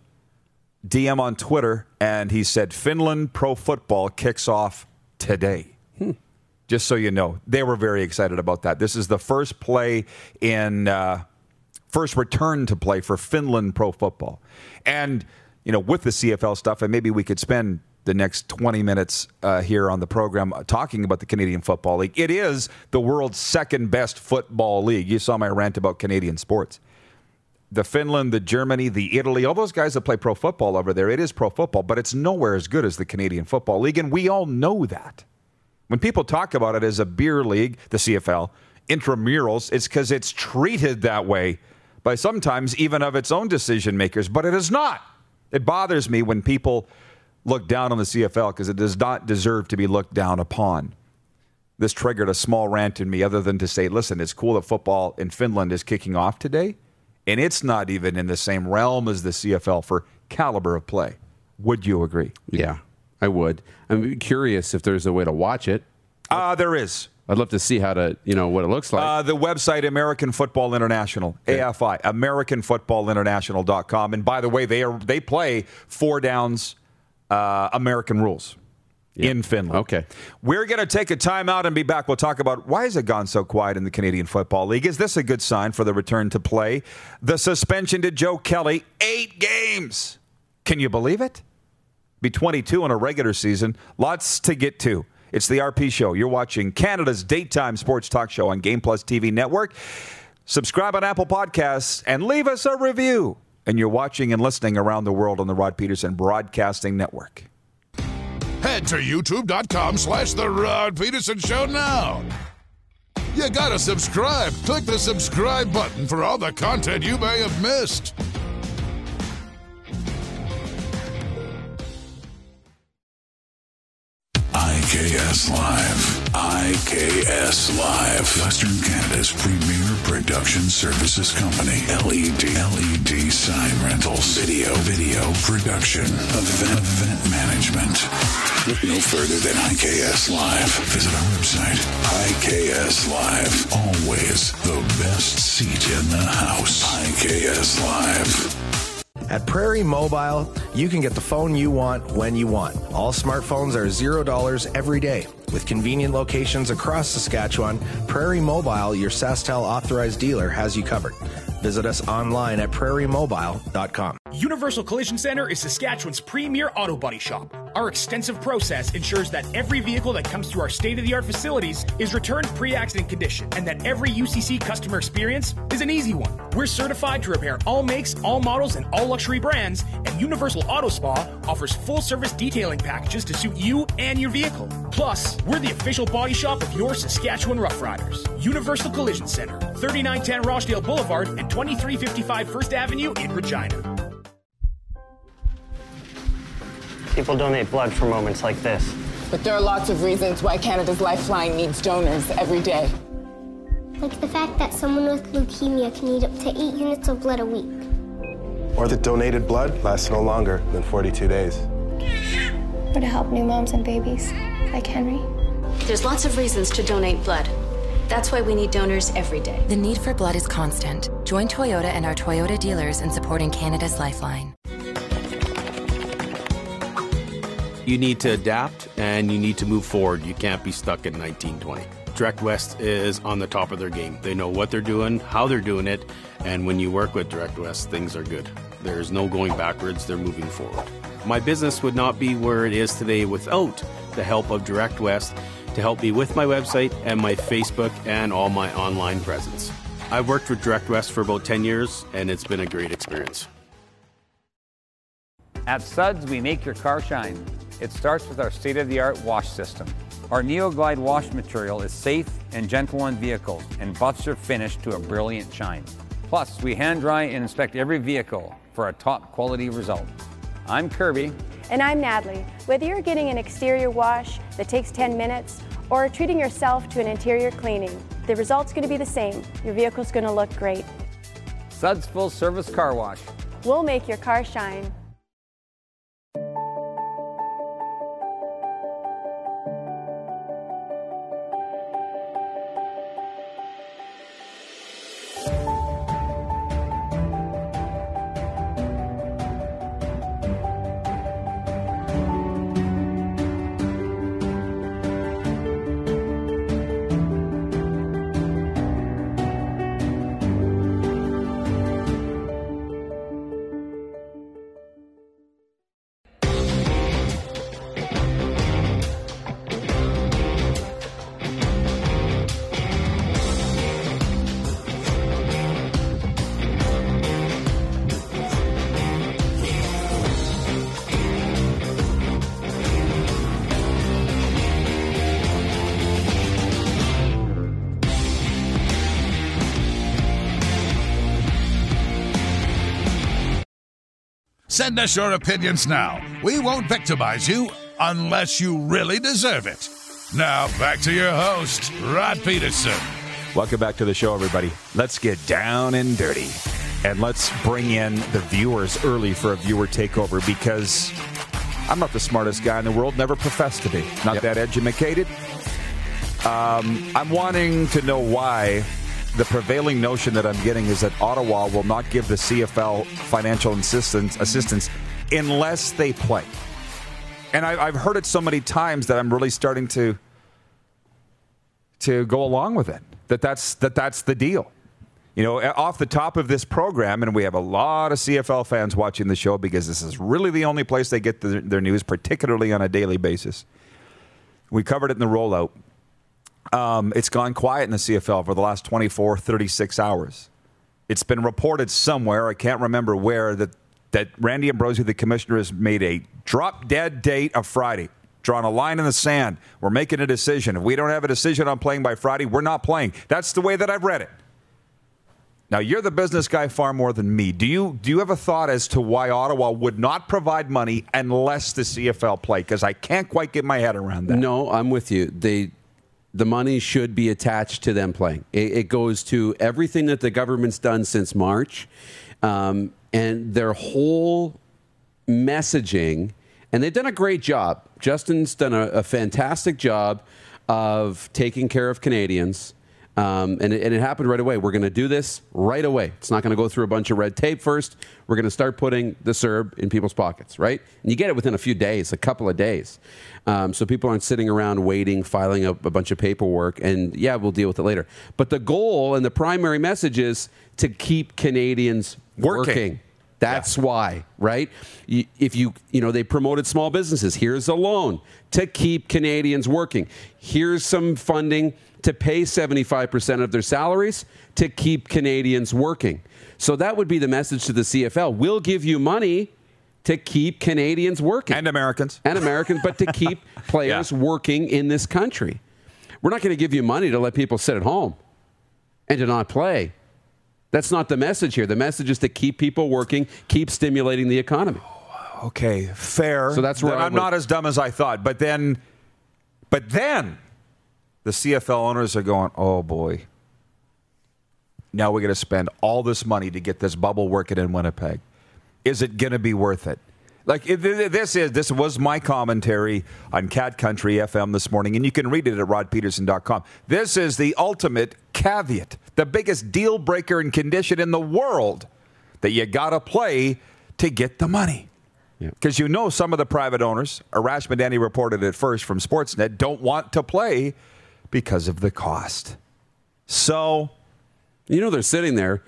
D M on Twitter, and he said, Finland Pro Football kicks off today. Hmm. Just so you know, they were very excited about that. This is the first play in, uh, first return to play for Finland Pro Football. And, you know, with the C F L stuff, and maybe we could spend the next twenty minutes uh, here on the program talking about the Canadian Football League. It is the world's second best football league. You saw my rant about Canadian sports. The Finland, the Germany, the Italy, all those guys that play pro football over there, it is pro football, but it's nowhere as good as the Canadian Football League, and we all know that. When people talk about it as a beer league, the C F L, intramurals, it's because it's treated that way by sometimes even of its own decision makers, but it is not. It bothers me when people look down on the C F L because it does not deserve to be looked down upon. This triggered a small rant in me other than to say, listen, it's cool that football in Finland is kicking off today. And it's not even in the same realm as the C F L for caliber of play. Would you agree? Yeah, I would. I'm curious if there's a way to watch it. Uh, there is. I'd love to see how to, you know, what it looks like. Uh, the website, American Football International, okay. A F I, American Football International dot com. And by the way, they are they play four downs, uh, American rules. Yeah. In Finland. Okay. We're going to take a timeout and be back. We'll talk about why has it gone so quiet in the Canadian Football League? Is this a good sign for the return to play? The suspension to Joe Kelly, eight games. Can you believe it? Be twenty-two in a regular season. Lots to get to. It's the R P Show. You're watching Canada's daytime sports talk show on Game Plus T V Network. Subscribe on Apple Podcasts and leave us a review. And you're watching and listening around the world on the Rod Peterson Broadcasting Network. Head to youtube.com slash The Rod Peterson Show now. You gotta subscribe. Click the subscribe button for all the content you may have missed. I K S Live. I K S Live. Western Canada's premier production services company. L E D. L E D sign rentals, video, video production, event, event management. Look no further than I K S Live. Visit our website, I K S Live. Always the best seat in the house. I K S Live. At Prairie Mobile, you can get the phone you want when you want. All smartphones are zero dollars every day. With convenient locations across Saskatchewan, Prairie Mobile, your SaskTel authorized dealer, has you covered. Visit us online at prairie mobile dot com. Universal Collision Center is Saskatchewan's premier auto body shop. Our extensive process ensures that every vehicle that comes through our state-of-the-art facilities is returned pre-accident condition, and that every U C C customer experience is an easy one. We're certified to repair all makes, all models, and all luxury brands, and Universal Auto Spa offers full-service detailing packages to suit you and your vehicle. Plus, we're the official body shop of your Saskatchewan Rough Riders. Universal Collision Center, thirty-nine ten Rochdale Boulevard and twenty-three fifty-five First Avenue in Regina. People donate blood for moments like this. But there are lots of reasons why Canada's Lifeline needs donors every day. Like the fact that someone with leukemia can need up to eight units of blood a week. Or that donated blood lasts no longer than forty-two days. Or to help new moms and babies, like Henry. There's lots of reasons to donate blood. That's why we need donors every day. The need for blood is constant. Join Toyota and our Toyota dealers in supporting Canada's Lifeline. You need to adapt and you need to move forward. You can't be stuck in nineteen twenty. Direct West is on the top of their game. They know what they're doing, how they're doing it, and when you work with Direct West, things are good. There's no going backwards, they're moving forward. My business would not be where it is today without the help of Direct West to help me with my website and my Facebook and all my online presence. I've worked with Direct West for about ten years, and it's been a great experience. At Suds, we make your car shine. It starts with our state-of-the-art wash system. Our NeoGlide wash material is safe and gentle on vehicles and buffs your finish to a brilliant shine. Plus, we hand dry and inspect every vehicle for a top quality result. I'm Kirby. And I'm Natalie. Whether you're getting an exterior wash that takes ten minutes or treating yourself to an interior cleaning, the result's going to be the same. Your vehicle's going to look great. Suds Full Service Car Wash. We'll make your car shine. Send us your opinions now. We won't victimize you unless you really deserve it. Now, back to your host, Rod Peterson. Welcome back to the show, everybody. Let's get down and dirty. And let's bring in the viewers early for a viewer takeover because I'm not the smartest guy in the world, never professed to be. Not yep. that educated. Um, I'm wanting to know why the prevailing notion that I'm getting is that Ottawa will not give the C F L financial assistance, assistance unless they play. And I, I've heard it so many times that I'm really starting to to go along with it, that that's, that that's the deal. You know, off the top of this program, and we have a lot of C F L fans watching the show because this is really the only place they get the, their news, particularly on a daily basis. We covered it in the rollout. Um, it's gone quiet in the C F L for the last twenty-four, thirty-six hours. It's been reported somewhere, I can't remember where, that, that Randy Ambrosie, the commissioner, has made a drop-dead date of Friday, drawn a line in the sand. We're making a decision. If we don't have a decision on playing by Friday, we're not playing. That's the way that I've read it. Now, you're the business guy far more than me. Do you do you have a thought as to why Ottawa would not provide money unless the C F L play? Because I can't quite get my head around that. No, I'm with you. They... The money should be attached to them playing. It, it goes to everything that the government's done since March. Um, and their whole messaging, and they've done a great job. Justin's done a, a fantastic job of taking care of Canadians. Um, and, it, and it happened right away. We're going to do this right away. It's not going to go through a bunch of red tape first. We're going to start putting the C E R B in people's pockets, right? And you get it within a few days, a couple of days. Um, so people aren't sitting around waiting, filing up a bunch of paperwork, and yeah, we'll deal with it later. But the goal and the primary message is to keep Canadians working. working. That's yeah. why, right? If you, you know, they promoted small businesses. Here's a loan to keep Canadians working. Here's some funding to pay seventy-five percent of their salaries to keep Canadians working. So that would be the message to the C F L. We'll give you money to keep Canadians working. And Americans. And Americans, but to keep players yeah. working in this country. We're not going to give you money to let people sit at home and to not play. That's not the message here. The message is to keep people working, keep stimulating the economy. Okay, fair. So that's where I'm would... not as dumb as I thought. But then, but then, the C F L owners are going, oh boy, now we're going to spend all this money to get this bubble working in Winnipeg. Is it going to be worth it? Like this is this was my commentary on Cat Country F M this morning, and you can read it at rod peterson dot com. This is the ultimate caveat, the biggest deal breaker and condition in the world that you got to play to get the money. Because yeah. you know some of the private owners, Arash Madani reported it first from Sportsnet, don't want to play because of the cost. So, you know, they're sitting there,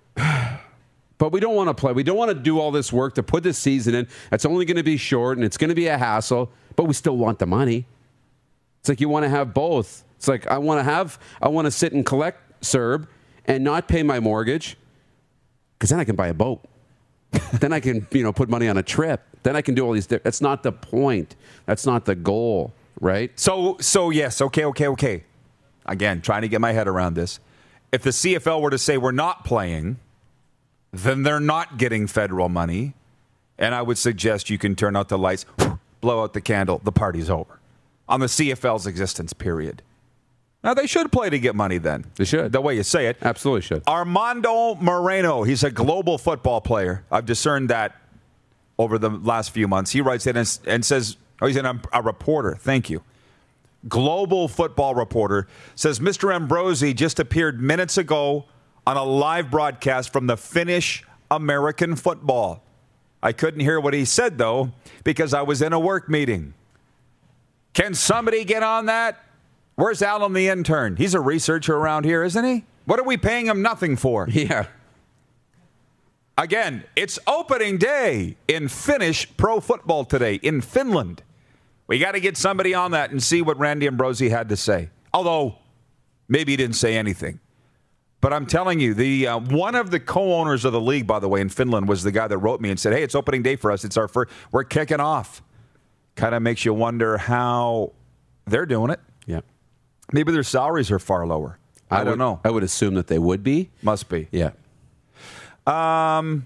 but we don't want to play. We don't want to do all this work to put this season in. It's only going to be short, and it's going to be a hassle, but we still want the money. It's like you want to have both. It's like I want to have, I want to sit and collect C E R B and not pay my mortgage, because then I can buy a boat. Then I can, you know, put money on a trip. Then I can do all these. That's not the point. That's not the goal, right? So, so yes, okay, okay, okay. Again, trying to get my head around this. If the C F L were to say we're not playing, then they're not getting federal money, and I would suggest you can turn out the lights, blow out the candle, the party's over. On the C F L's existence, period. Now, they should play to get money then. They should. The way you say it. Absolutely should. Armando Moreno, he's a global football player. I've discerned that over the last few months. He writes in and, and says, oh, he's an, a reporter. Thank you. Global football reporter says Mister Ambrosi just appeared minutes ago on a live broadcast from the Finnish American football. I couldn't hear what he said, though, because I was in a work meeting. Can somebody get on that? Where's Alan the intern? He's a researcher around here, isn't he? What are we paying him nothing for? Yeah. Again, it's opening day in Finnish pro football today in Finland. We got to get somebody on that and see what Randy Ambrosi had to say. Although, maybe he didn't say anything. But I'm telling you, the uh, one of the co-owners of the league, by the way, in Finland, was the guy that wrote me and said, hey, it's opening day for us. It's our first. We're kicking off. Kind of makes you wonder how they're doing it. Yeah. Maybe their salaries are far lower. I, I don't would, know. I would assume that they would be. Must be. Yeah. Um.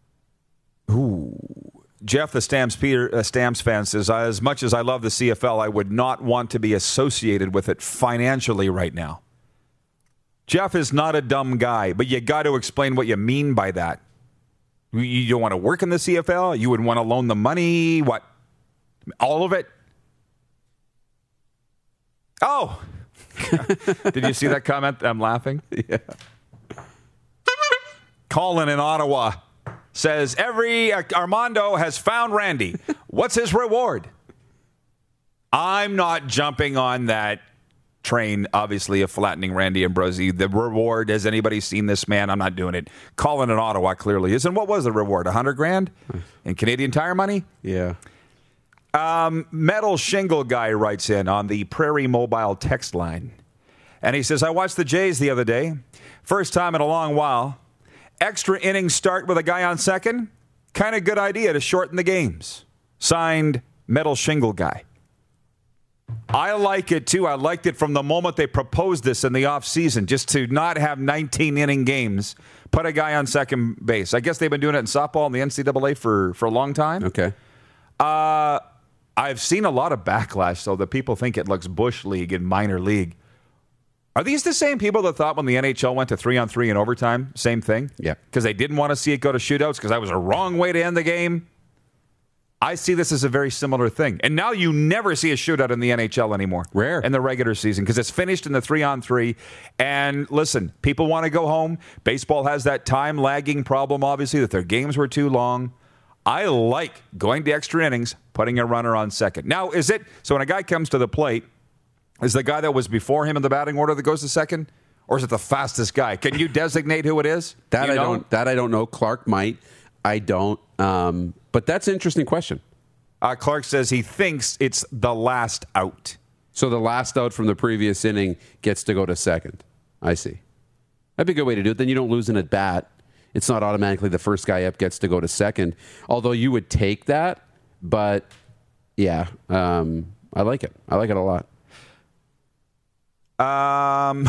Ooh. Jeff, the Stamps, Peter, uh, Stamps fan, says, as much as I love the C F L, I would not want to be associated with it financially right now. Jeff is not a dumb guy, but you got to explain what you mean by that. You, you don't want to work in the C F L? You would want to loan the money? What? All of it? Oh! Did you see that comment? I'm laughing. Yeah. Colin in Ottawa says, every uh, Armando has found Randy. What's his reward? I'm not jumping on that train, obviously, of flattening Randy Ambrosi. The reward, has anybody seen this man? I'm not doing it. Colin in Ottawa clearly is. And what was the reward? A hundred grand in Canadian Tire money? Yeah. Um, Metal Shingle Guy writes in on the Prairie Mobile text line. And he says, I watched the Jays the other day. First time in a long while. Extra innings start with a guy on second. Kind of good idea to shorten the games. Signed, Metal Shingle Guy. I like it, too. I liked it from the moment they proposed this in the offseason, just to not have nineteen-inning games. Put a guy on second base. I guess they've been doing it in softball in the N C double A for, for a long time. Okay. Uh, I've seen a lot of backlash, though, that people think it looks Bush League in minor league. Are these the same people that thought when the N H L went to three on three in overtime, same thing? Yeah. Because they didn't want to see it go to shootouts because that was a wrong way to end the game? I see this as a very similar thing. And now you never see a shootout in the N H L anymore. Rare. In the regular season because it's finished in the three on three. And listen, people want to go home. Baseball has that time lagging problem, obviously, that their games were too long. I like going to extra innings, putting a runner on second. Now, is it, so when a guy comes to the plate, is the guy that was before him in the batting order that goes to second? Or is it the fastest guy? Can you designate who it is? That you I know? don't. That I don't know. Clark might. I don't. Um, but that's an interesting question. Uh, Clark says he thinks it's the last out. So the last out from the previous inning gets to go to second. I see. That'd be a good way to do it. Then you don't lose an at bat. It's not automatically the first guy up gets to go to second. Although you would take that, but yeah, um, I like it. I like it a lot. Um,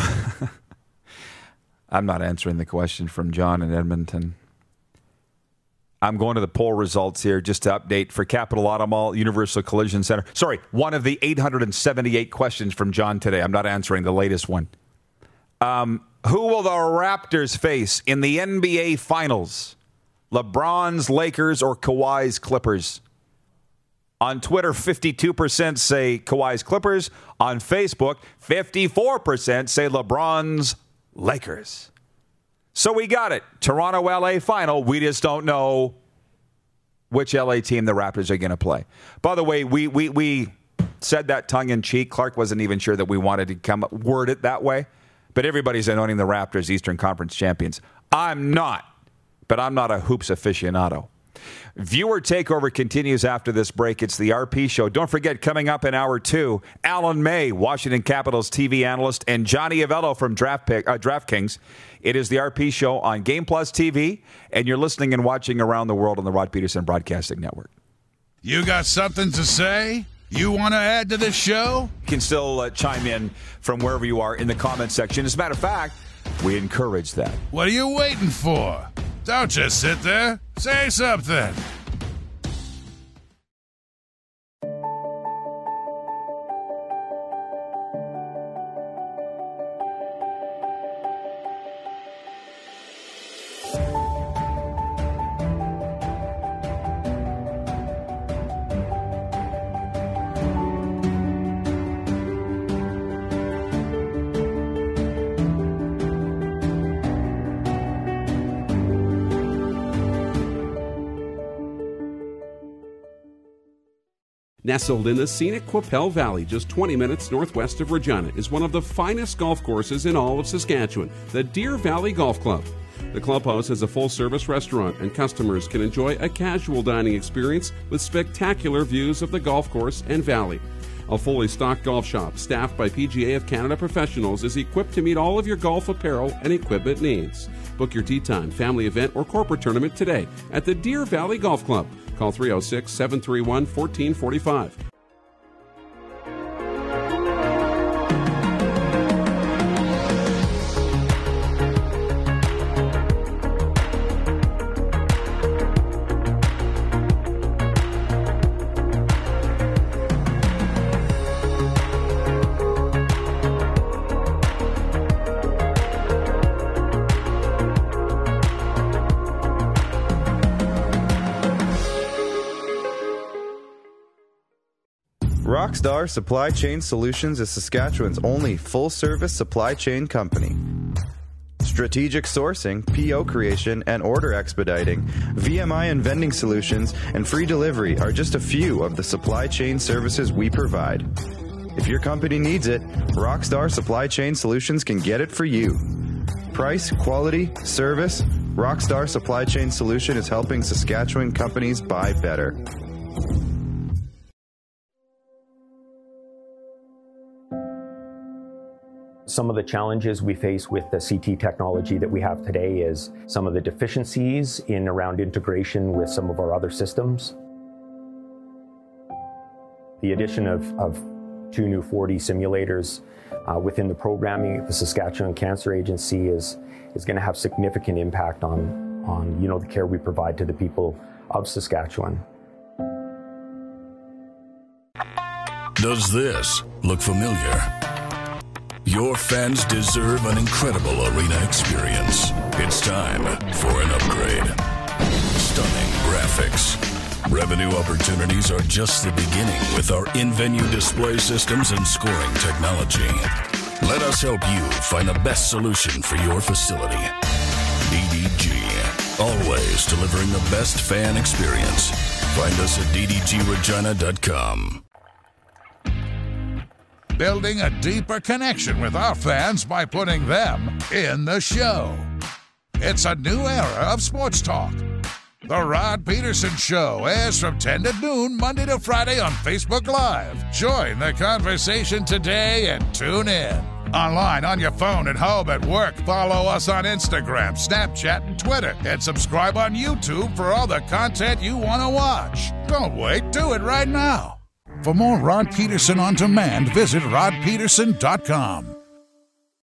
I'm not answering the question from John in Edmonton. I'm going to the poll results here just to update for Capital Auto Mall, Universal Collision Center. Sorry, one of the eight hundred seventy-eight questions from John today. I'm not answering the latest one. Um, who will the Raptors face in the N B A Finals? LeBron's Lakers or Kawhi's Clippers? On Twitter, fifty-two percent say Kawhi's Clippers. On Facebook, fifty-four percent say LeBron's Lakers. So we got it. Toronto L A final. We just don't know which L A team the Raptors are going to play. By the way, we we we said that tongue-in-cheek. Clark wasn't even sure that we wanted to come word it that way. But everybody's anointing the Raptors Eastern Conference champions. I'm not. But I'm not a hoops aficionado. Viewer Takeover continues after this break. It's the R P Show. Don't forget, coming up in hour two, Alan May, Washington Capitals T V analyst, and Johnny Avello from Draft Pick, uh, DraftKings. It is the R P Show on Game Plus T V, and you're listening and watching around the world on the Rod Peterson Broadcasting Network. You got something to say? You want to add to this show? You can still uh, chime in from wherever you are in the comment section. As a matter of fact, we encourage that. What are you waiting for? Don't just sit there. Say something. Nestled in the scenic Qu'Appelle Valley, just twenty minutes northwest of Regina, is one of the finest golf courses in all of Saskatchewan, the Deer Valley Golf Club. The clubhouse has a full-service restaurant, and customers can enjoy a casual dining experience with spectacular views of the golf course and valley. A fully stocked golf shop, staffed by P G A of Canada professionals, is equipped to meet all of your golf apparel and equipment needs. Book your tee time, family event, or corporate tournament today at the Deer Valley Golf Club. Call three oh six, seven three one, one four four five. Rockstar Supply Chain Solutions is Saskatchewan's only full-service supply chain company. Strategic sourcing, P O creation, and order expediting, V M I and vending solutions, and free delivery are just a few of the supply chain services we provide. If your company needs it, Rockstar Supply Chain Solutions can get it for you. Price, quality, service, Rockstar Supply Chain Solution is helping Saskatchewan companies buy better. Some of the challenges we face with the C T technology that we have today is some of the deficiencies in around integration with some of our other systems. The addition of, of two new four D simulators uh, within the programming at the Saskatchewan Cancer Agency is, is going to have significant impact on, on you know, the care we provide to the people of Saskatchewan. Does this look familiar? Your fans deserve an incredible arena experience. It's time for an upgrade. Stunning graphics. Revenue opportunities are just the beginning with our in-venue display systems and scoring technology. Let us help you find the best solution for your facility. D D G, always delivering the best fan experience. Find us at d d g regina dot com. Building a deeper connection with our fans by putting them in the show. It's a new era of sports talk. The Rod Peterson Show airs from ten to noon, Monday to Friday on Facebook Live. Join the conversation today and tune in. Online, on your phone, at home, at work. Follow us on Instagram, Snapchat, and Twitter. And subscribe on YouTube for all the content you want to watch. Don't wait. Do it right now. For more Rod Peterson on demand, visit rod peterson dot com.